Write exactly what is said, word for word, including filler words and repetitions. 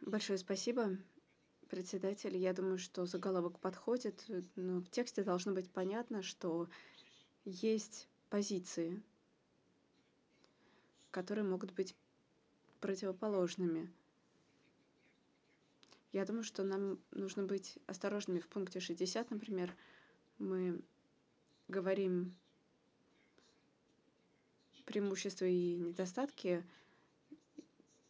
Большое спасибо, председатель. Я думаю, что заголовок подходит, э, но в тексте должно быть понятно, что есть позиции, которые могут быть противоположными. Я думаю, что нам нужно быть осторожными. В пункте шестьдесят, например, мы говорим преимущества и недостатки